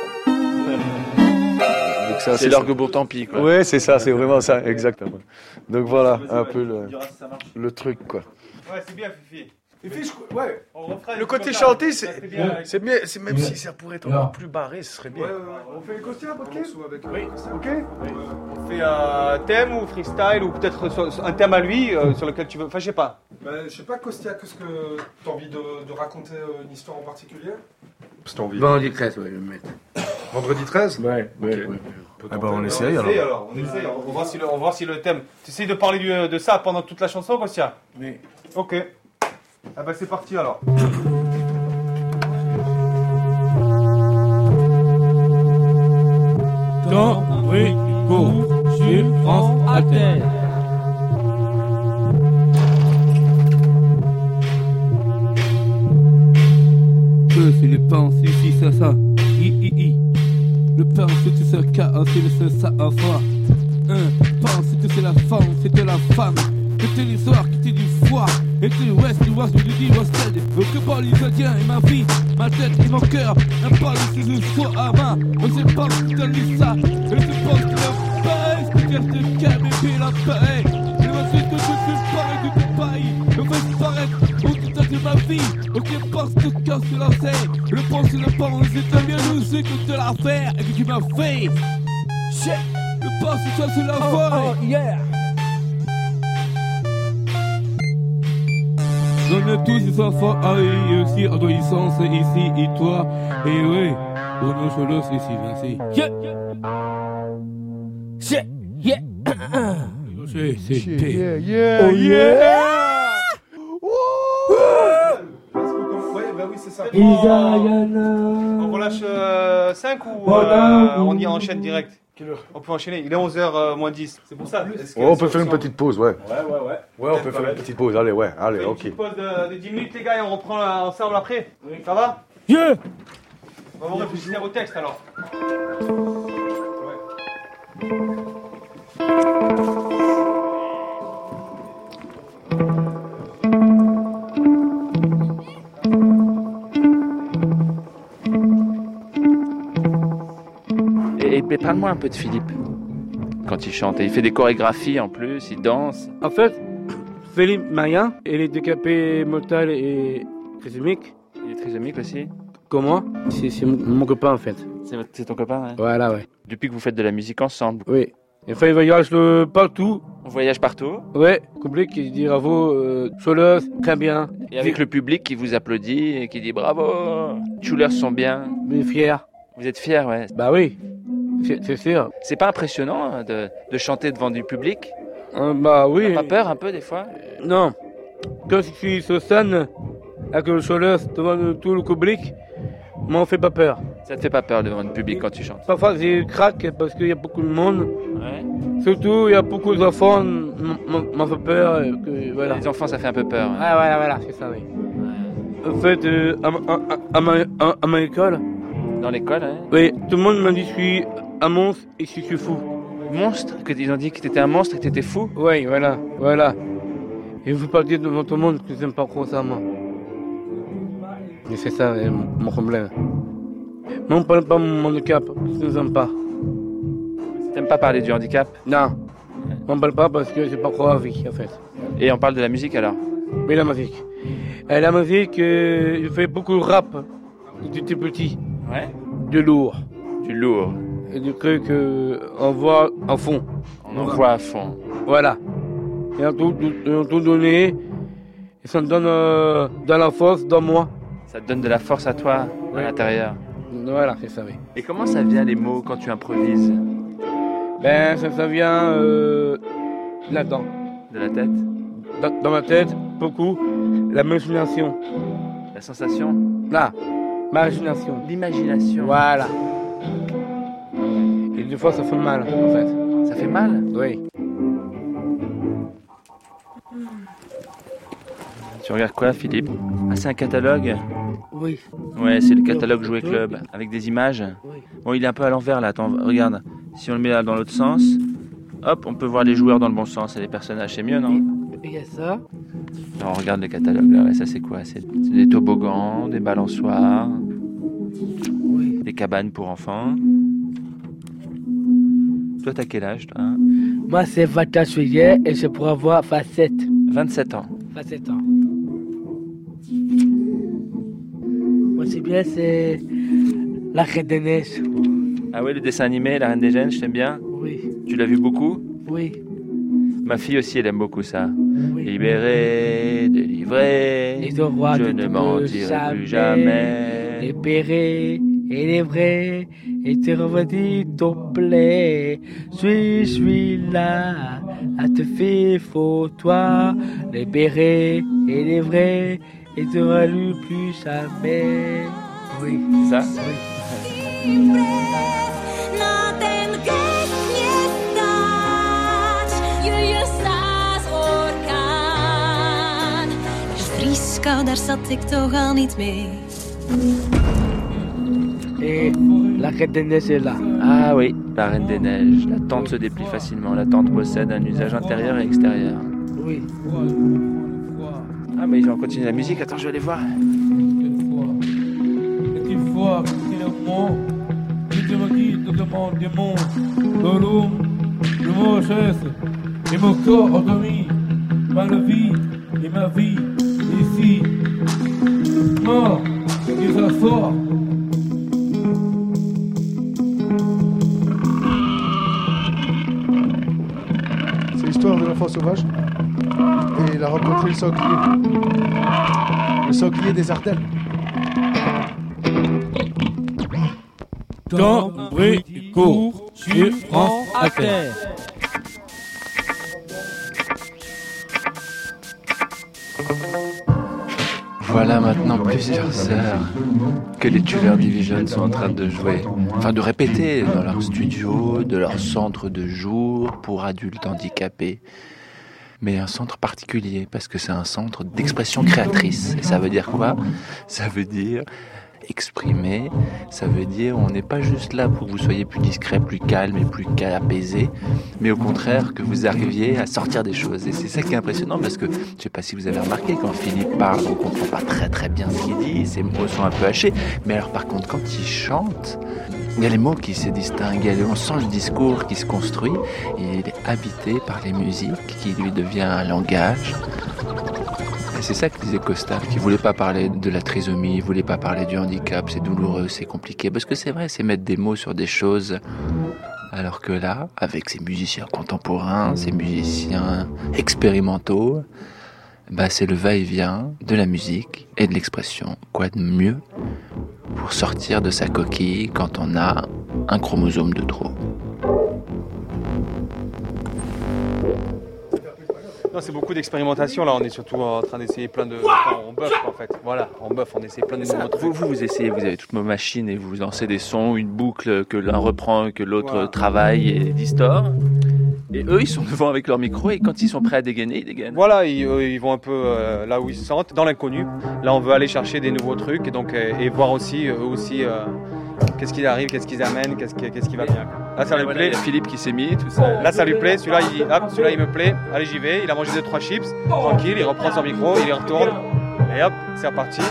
C'est l'orgue Bourg-Tant-Pis, quoi. Ouais, c'est ça, c'est vraiment ça, exactement. Donc voilà, un peu le truc, quoi. Ouais, c'est bien, Fifi. Ouais. Le côté chanté, c'est bien, même si ça pourrait être encore plus barré, ce serait bien. On fait les costumes, ok? Oui. Ok? On fait un thème ou freestyle ou peut-être un thème à lui sur lequel tu veux. Enfin, je sais pas. Je sais pas, Kostia, qu'est-ce que t'as envie de raconter une histoire en particulier? Vendredi 13, ouais, je vais me mettre. Vendredi 13? Ouais. On essaye alors. On essaye. On va voir si le thème. Tu essayes de parler de ça pendant toute la chanson, Kostia? Oui. Ok. Ah bah c'est parti alors. Dans Rico, sur France Inter. C'est le pain, si, ça. Le pain, c'est tout ce cas, c'est le ça à fois. Pain, c'est la femme, c'est de la femme. C'était l'histoire qui était du foie. Et c'est l'ouest, du ouest, du dit, ouest. Que parle l'italien et ma vie, ma tête et mon cœur. N'a pas le sous à main. On sait pas ce que t'as dit ça. Et c'est pas ce que t'as pas. guerre de câble et puis l'appareil. Je me suis que tu parais que tu pailles. Le fais paraître au tout de ma vie. Ok, parce que casse la scène. Le pense le pense, c'est bien le sais que tu l'as fait et que tu m'as fait. Shit, le passe, ça c'est la voix. Oh yeah. On est tous des enfants, et aussi adolescence ici et toi. Et oui, on est sur l'os ici, Vinci. Yeah! Shit! Yeah! Yeah, yeah, oh yeah! Bah oui, c'est ça. On relâche 5 ou on y enchaîne direct? On peut enchaîner, il est 11h moins 10, c'est pour ça. On peut faire une petite pause, ouais. Ouais, on peut faire une petite pause, allez, ok. Une petite pause de 10 minutes, les gars, et on reprend ensemble après. Oui. Ça va? Yeah! On va réfléchir au texte alors. Et parle-moi un peu de Philippe quand il chante. Il fait des chorégraphies en plus, il danse. En fait, Philippe Maria, il est décapé mortel et trisomique. Il est trisomique aussi? Comme moi, c'est mon copain en fait. C'est ton copain, hein? Voilà, ouais. Depuis que vous faites de la musique ensemble? Oui. Et enfin, il voyage partout. On voyage partout? Ouais, public qui dit bravo, Cholos, très bien. Et avec le public qui vous applaudit et qui dit bravo, Choulers sont bien. Mais fiers. Vous êtes fiers, ouais? Bah oui. C'est sûr. C'est pas impressionnant de chanter devant du public? Bah oui. T'as pas peur un peu des fois? Non. Quand je suis sur scène, avec le Cholos devant tout le public, m'en fait pas peur. Ça te fait pas peur devant le public quand tu chantes? Parfois je craque parce qu'il y a beaucoup de monde. Ouais. Surtout il y a beaucoup d'enfants, m'en fait peur. Voilà. Les enfants ça fait un peu peur. Ouais, voilà, c'est ça, oui. Ouais. En fait, à ma école. Dans l'école, hein? Oui, tout le monde m'a dit que je suis un monstre et que je suis fou. Monstre? Ils ont dit que t'étais un monstre et que t'étais fou? Oui, voilà. Et vous parlez devant tout le monde que j'aime pas trop ça, moi. Et c'est ça mon problème. Mais on parle pas de mon handicap, je ne aime pas. T'aimes pas parler du handicap? Non. On parle pas parce que j'ai pas trop envie, en fait. Et on parle de la musique alors? Oui, la musique. La musique, je fais beaucoup de rap, du petit. Ouais. Du lourd. Du lourd. Et du truc on voit à fond. On voit à fond. Voilà. Et on tout donné. Et ça me donne de la force dans moi. Ça te donne de la force à toi, à l'intérieur. Voilà, c'est ça, oui. Et comment ça vient les mots quand tu improvises? Ben, ça vient là-dedans. De la tête? Dans ma tête, beaucoup. L'imagination. La sensation? Là. Imagination. L'imagination. Voilà. Et des fois, ça fait mal, en fait. Ça fait mal? Oui. Tu regardes quoi, Philippe? Ah, c'est un catalogue? Oui. Ouais, c'est le catalogue Jouet Club, avec des images. Oui. Bon, il est un peu à l'envers, là. Attends, regarde. Si on le met là dans l'autre sens, hop, on peut voir les joueurs dans le bon sens et les personnages. C'est mieux, non? Il y a ça. Alors, on regarde le catalogue, là. Ouais, ça, c'est quoi? C'est des toboggans, des balançoires, oui. Des cabanes pour enfants. Toi, t'as quel âge, toi? Moi, c'est 21 juillet et je pourrais avoir 27. 27 ans. 27 ans. Moi, c'est bien, c'est La Reine des Neiges. Ah oui, le dessin animé, La Reine des Neiges, je t'aime bien? Oui. Tu l'as vu beaucoup? Oui. Ma fille aussi, elle aime beaucoup ça. Oui. Libéré, délivré, je ne mentirai plus jamais. Libéré, il est vrai, et te revenir ton plaît. Je suis là, à te faire pour toi. Libéré, il est vrai, et te revenir plus jamais. Oui, ça? Oui. Daar zat ik toch al niet mee. Et la Reine des Neiges est là. Ah oui, la Reine des Neiges. La tente se déplie facilement. La tente possède un usage intérieur et extérieur. Oui. Ah mais ils vont continuer la musique. Attends, je vais aller voir. Le mot sécheresse et mon corps endormi par le vide et ma vie ici. Mort des afforts. C'est l'histoire de l'enfant sauvage et il a rencontré le sanglier des Ardennes. Dans Bricourt sur France Inter. Voilà maintenant plusieurs heures que les Tuller Division sont en train de jouer, enfin de répéter dans leur studio, de leur centre de jour pour adultes handicapés. Mais un centre particulier, parce que c'est un centre d'expression créatrice. Et ça veut dire quoi ? Ça veut dire exprimer, ça veut dire on n'est pas juste là pour que vous soyez plus discret, plus calme et plus apaisé, mais au contraire que vous arriviez à sortir des choses. Et c'est ça qui est impressionnant, parce que je ne sais pas si vous avez remarqué, quand Philippe parle, on ne comprend pas très bien ce qu'il dit, ses mots sont un peu hachés, mais alors par contre quand il chante, il y a les mots qui se distinguent, on sent le discours qui se construit, et il est habité par les musiques, qui lui devient un langage. Et c'est ça que disait Costa, qui voulait pas parler de la trisomie, il voulait pas parler du handicap, c'est douloureux, c'est compliqué, parce que c'est vrai, c'est mettre des mots sur des choses. Alors que là, avec ces musiciens contemporains, ces musiciens expérimentaux, c'est le va-et-vient de la musique et de l'expression. Quoi de mieux pour sortir de sa coquille quand on a un chromosome de trop? Non, c'est beaucoup d'expérimentation. Là, on est surtout en train d'essayer plein de... on buffe, en fait. Voilà, on buffe, on essaie plein de nouveaux trucs. Vous essayez, vous avez toutes vos machines et vous lancez des sons, une boucle que l'un reprend, que l'autre travaille et distord. Et eux, ils sont devant avec leur micro et quand ils sont prêts à dégainer, ils dégainent. Voilà, ils vont un peu là où ils se sentent, dans l'inconnu. Là, on veut aller chercher des nouveaux trucs et, donc, et voir aussi, eux aussi, qu'est-ce qui arrive, qu'est-ce qu'ils amènent, qu'est-ce qui va bien. Là, ça lui plaît. Il y a Philippe qui s'est mis, tout ça. Là, ça lui plaît. Celui-là, il dit, hop, celui-là, il me plaît. Allez, j'y vais. Il a mangé 2-3 chips. Tranquille, il reprend son micro, il y retourne. Et hop, c'est reparti.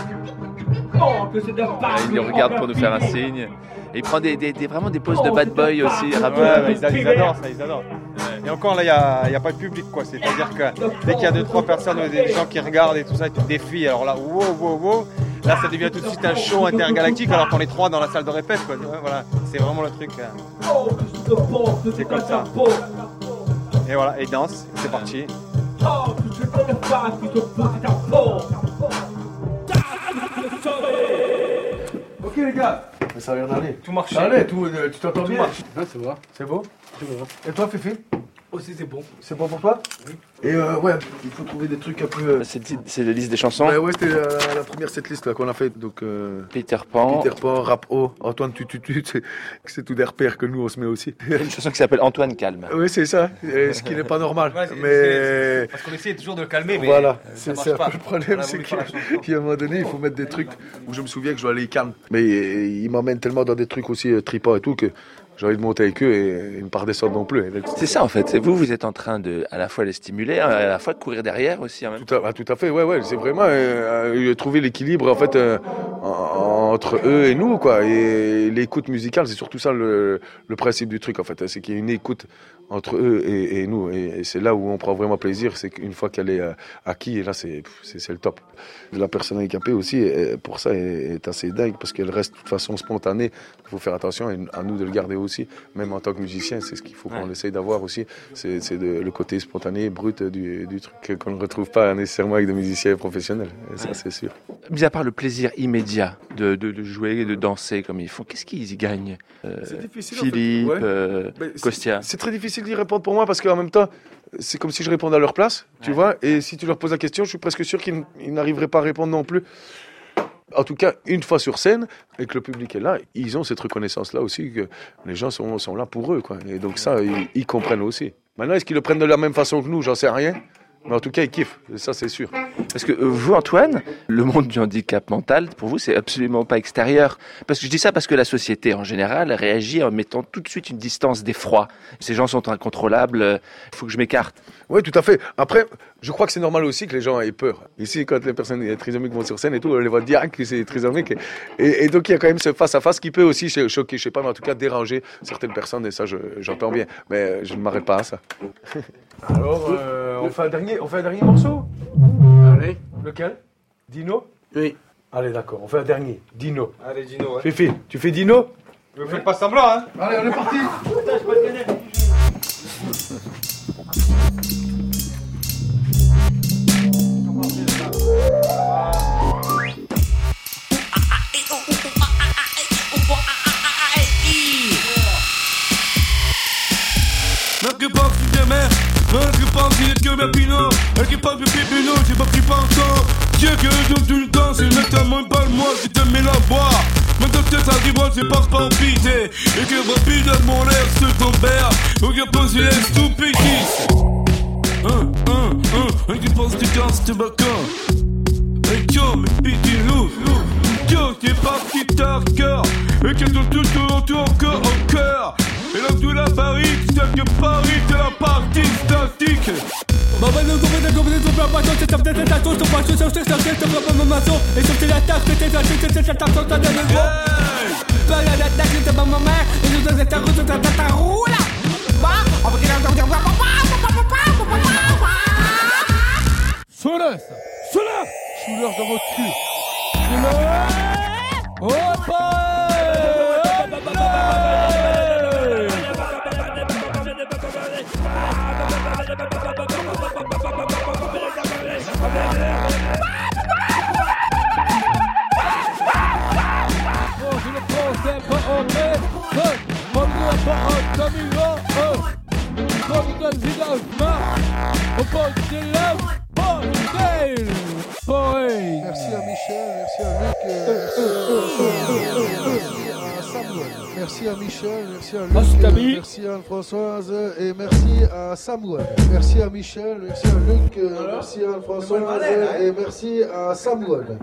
Il nous regarde pour nous faire un signe. Et il prend vraiment des poses de bad boy aussi. Ils adorent ça, ils adorent. Et encore là, il n'y a pas de public, quoi. C'est-à-dire que dès qu'il y a 2-3 personnes, des gens qui regardent et tout ça, ils te défient. Alors là, wow. Là, ça devient tout de suite un show intergalactique alors qu'on est 3 dans la salle de répète, quoi. Voilà, c'est vraiment le truc. C'est comme ça. Et voilà, et danse, c'est parti. Ok les gars, mais ça a l'air d'aller. Tout marche. Allez, tu t'entends bien. Ouais, c'est vrai. C'est beau. Et toi, Fifi? Aussi, c'est bon. C'est bon pour toi? Oui. Et ouais, il faut trouver des trucs un peu... C'est la liste des chansons? Ouais, c'était la première setlist là qu'on a fait. Donc, Peter Pan, Rap O, Antoine Tututu, c'est tout des repères que nous on se met aussi. Il y a une chanson qui s'appelle Antoine Calme. Oui, c'est ça, ce qui n'est pas normal. Ouais, mais... Parce qu'on essaie toujours de le calmer, mais voilà, ça c'est un peu le problème, c'est qu'à un moment donné, il faut mettre des trucs où je me souviens que je dois aller calme. Mais il m'emmène tellement dans des trucs aussi tripants et tout que j'ai envie de monter avec eux et ils ne pas redescendre non plus. C'est ça en fait, vous êtes en train de à la fois les stimuler, à la fois de courir derrière aussi en même temps. Tout à fait, ouais, c'est vraiment trouver l'équilibre en fait entre eux et nous, quoi. Et l'écoute musicale, c'est surtout ça le principe du truc en fait, c'est qu'il y a une écoute entre eux et nous. Et c'est là où on prend vraiment plaisir, c'est qu'une fois qu'elle est acquise, et là c'est le top. La personne handicapée aussi, pour ça, est assez dingue parce qu'elle reste de toute façon spontanée. Il faut faire attention et à nous de le garder aussi, même en tant que musicien, c'est ce qu'il faut qu'on essaye d'avoir aussi. C'est le côté spontané, brut du truc qu'on ne retrouve pas nécessairement avec des musiciens professionnels. Et ça, c'est sûr. Mis à part le plaisir immédiat de jouer, de danser comme ils font, qu'est-ce qu'ils y gagnent C'est difficile, Philippe, en fait. Costia. C'est très difficile d'y répondre pour moi parce qu'en même temps, c'est comme si je répondais à leur place, tu vois. Et si tu leur poses la question, je suis presque sûr qu'ils n'arriveraient pas à répondre non plus. En tout cas, une fois sur scène, et que le public est là, ils ont cette reconnaissance-là aussi, que les gens sont là pour eux, quoi. Et donc ça, ils comprennent aussi. Maintenant, est-ce qu'ils le prennent de la même façon que nous? J'en sais rien. Mais en tout cas, ils kiffent, et ça c'est sûr. Parce que vous, Antoine, le monde du handicap mental, pour vous, c'est absolument pas extérieur. Parce que je dis ça parce que la société, en général, réagit en mettant tout de suite une distance d'effroi. Ces gens sont incontrôlables, il faut que je m'écarte. Oui, tout à fait. Après, je crois que c'est normal aussi que les gens aient peur. Ici, quand les personnes trisomiques vont sur scène et tout, on les voit direct que c'est trisomique. Et donc, il y a quand même ce face-à-face qui peut aussi choquer, je sais pas, mais en tout cas déranger certaines personnes. Et ça, j'entends bien. Mais je ne m'arrête pas à ça. Alors, on fait un dernier morceau ? Allez. Lequel ? Dino ? Oui. Allez, d'accord, on fait un dernier. Dino. Allez, Dino. Ouais. Fifi, tu fais Dino ? Ne faites pas semblant, hein. Allez, on est parti. Que penses-tu de mer? Que penses-tu que mes pinot? Que penses-tu de pépino? J'ai pas pris pas encore. Dieu que je donne tout le temps, c'est le mec à moins pas le moi, je te mets la boire. Maintenant que ça dit moi, je passe pas en pité. Et que rapide à mon air, c'est ton père. Ou que pose les stupidities. Et que penses tu casses tes bacons? Et que mes petits loups. Que t'es parti tard cœur. Et que tout encore au cœur. Et là tout la Paris, c'est que Paris, c'est la partie statique. Maman nous gouverne de gouverner sur la passion, c'est comme des états, sur passion, sur cette tête, sur la maman, et sur la tâche, c'est cette attention, ça donne le gros. Pas la tâche, c'est ma mère, et nous sommes états russes, c'est un roula. On va dire Souleur dans votre cul. Merci à Michel, merci à Luc, merci à Michel, merci à Luc, merci à Anne-Françoise et merci à Samuel. Merci à Michel, merci à Luc, merci à Anne-Françoise et merci à Samuel.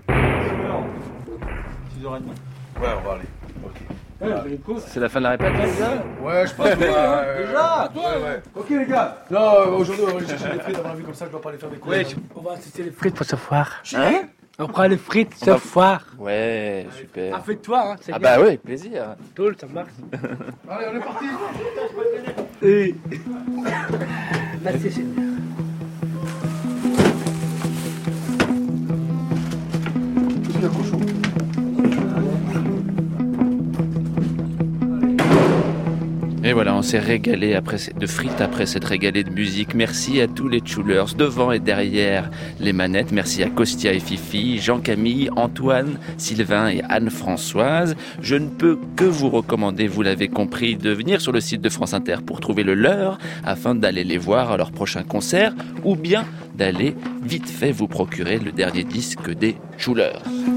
6h30. Ouais, on va aller. C'est la fin de la répète, là? Ouais, je pense que déjà ouais. Ok, les gars. Non, aujourd'hui, on va aller chercher des frites. On a vu comme ça, je dois pas les faire des coups. Ouais, on va assister les frites pour ce soir. Hein? On prend les frites ce soir. Ouais, super. Ah, fais-toi, hein. Ah bah ouais, avec plaisir. Tout, ça marche. Allez, on est parti. Oui. Là, c'est génial. Il y a un cochon. Et voilà, on s'est régalé de frites après s'être régalé de musique. Merci à tous les Choulers, devant et derrière les manettes. Merci à Costia et Fifi, Jean-Camille, Antoine, Sylvain et Anne-Françoise. Je ne peux que vous recommander, vous l'avez compris, de venir sur le site de France Inter pour trouver le leur, afin d'aller les voir à leur prochain concert, ou bien d'aller vite fait vous procurer le dernier disque des Choulers.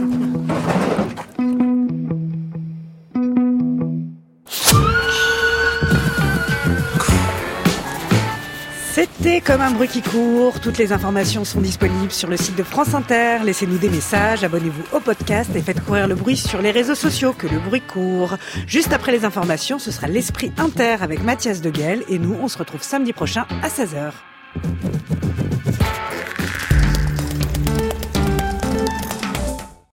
C'était Comme un bruit qui court. Toutes les informations sont disponibles sur le site de France Inter. Laissez-nous des messages, abonnez-vous au podcast et faites courir le bruit sur les réseaux sociaux, que le bruit court. Juste après les informations, ce sera l'Esprit Inter avec Mathias Deguel et nous, on se retrouve samedi prochain à 16h.